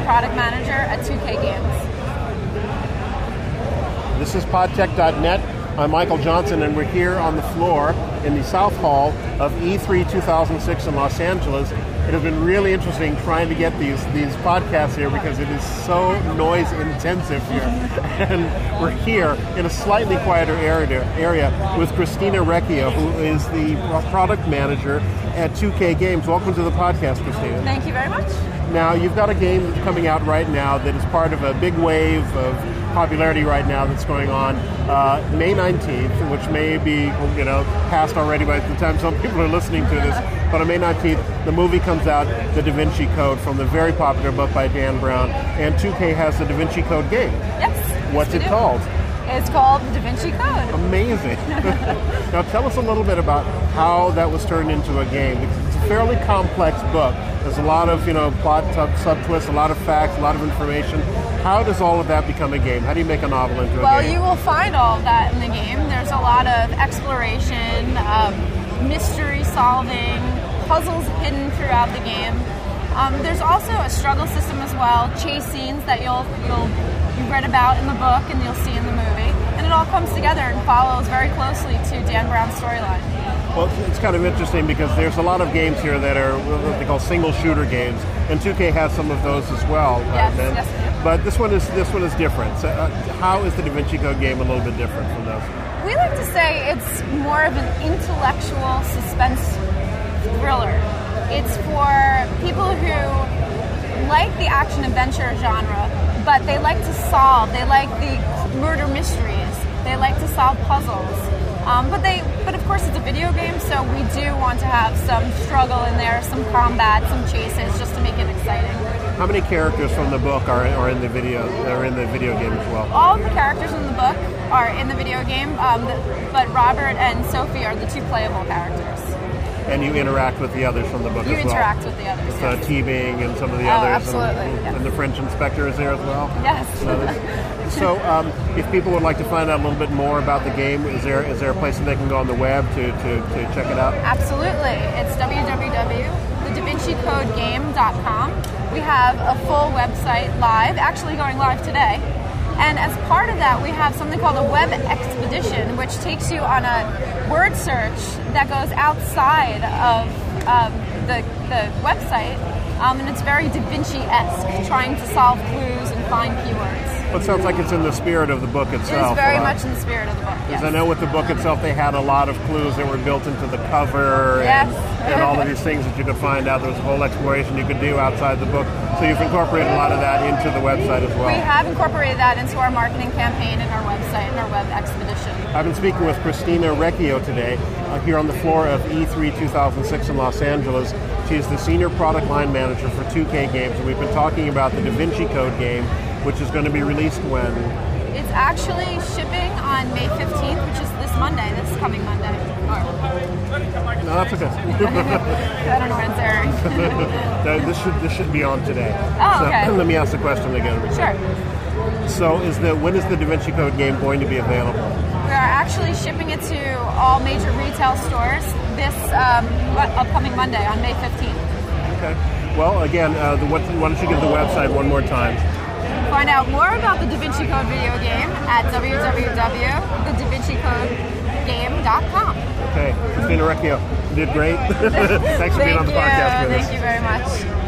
Senior Product Manager at 2K Games. This is podtech.net. I'm Michael Johnson, and we're here on the floor in the South Hall of E3 2006 in Los Angeles. It has been really interesting trying to get these podcasts here because it is so noise intensive here. And we're here in a slightly quieter area with Christina Recchio, who is the product manager at 2K Games. Welcome to the podcast, Christina. Thank you very much. Now, you've got a game that's coming out right now that is part of a big wave of popularity right now that's going on. May 19th, which may be past already by the time some people are listening to this, but on May 19th, the movie comes out, The Da Vinci Code, from the very popular book by Dan Brown, and 2K has the Da Vinci Code game. Yes. What's it called? It's called The Da Vinci Code. Amazing. Now tell us a little bit about how that was turned into a game. It's a fairly complex book. There's a lot of plot sub-twists, a lot of facts, a lot of information. How does all of that become a game? How do you make a novel into a game? Well, you will find all of that in the game. There's a lot of exploration, mystery solving, puzzles hidden throughout the game. There's also a struggle system as well, chase scenes that you read about in the book and you'll see in the movie. And it all comes together and follows very closely to Dan Brown's storyline. Well, it's kind of interesting because there's a lot of games here that are what they call single shooter games, and 2K has some of those as well. Yes. But this one is different. So, how is the Da Vinci Code game a little bit different from those? We like to say it's more of an intellectual suspense thriller. It's for people who like the action-adventure genre, but they like to solve. They like the murder mysteries. They like to solve puzzles. But of course it's a video game, so we do want to have some struggle in there, some combat, some chases, just to make it exciting. How many characters from the book are in the video game as well? All of the characters in the book are in the video game, but Robert and Sophie are the two playable characters. And you interact with the others from the book as well? You interact with the others, yes. T-Bing and some of the others. Absolutely, yes. And the French inspector is there as well? Yes. So if people would like to find out a little bit more about the game, is there a place that they can go on the web to check it out? Absolutely. It's www.thedavincicodegame.com. We have a full website live, actually going live today. And as part of that, we have something called a web expedition, which takes you on a word search that goes outside of the website. And it's very Da Vinci-esque, trying to solve clues and find keywords. Well, it sounds like it's in the spirit of the book itself. It is very much in the spirit of the book, yes. Because I know with the book itself, they had a lot of clues that were built into the cover and all of these things that you could find out. There was a whole exploration you could do outside the book. So you've incorporated a lot of that into the website as well. We have incorporated that into our marketing campaign and our website and our web expedition. I've been speaking with Christina Recchio today here on the floor of E3 2006 in Los Angeles. She's the Senior Product Line Manager for 2K Games, and we've been talking about the Da Vinci Code game, which is going to be released when? It's actually shipping on May 15th, which is this coming Monday. No, that's okay. I don't know when it's airing. This should be on today. Oh, okay. So let me ask the question again. Sure. So when is the Da Vinci Code game going to be available? We are actually shipping it to all major retail stores this upcoming Monday on May 15th. Okay. Well, again, why don't you give the website one more time? Find out more about the Da Vinci Code video game at www.thedavincicodegame.com. Okay. Christina Recchio, you did great. Thanks for being on the podcast with us. Thank you very much.